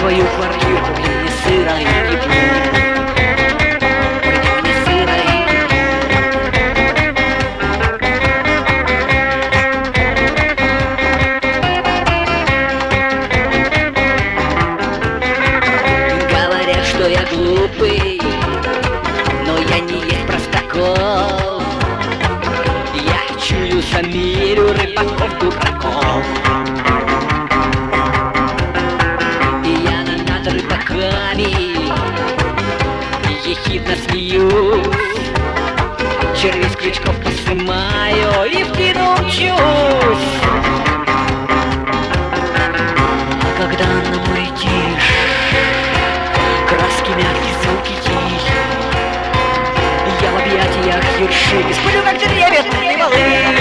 свою квартиру, где не сыро и тепло. Что я глупый, но я не есть простаков. Я чую за миру рыбаков-дураков. И я над рыбаками ехидно смеюсь, червей с крючков посымаю и в длину мчусь. А когда на море тишь, краски мягкие, звуки тихие, я в объятиях ерши, сплю, как деревья, и валы.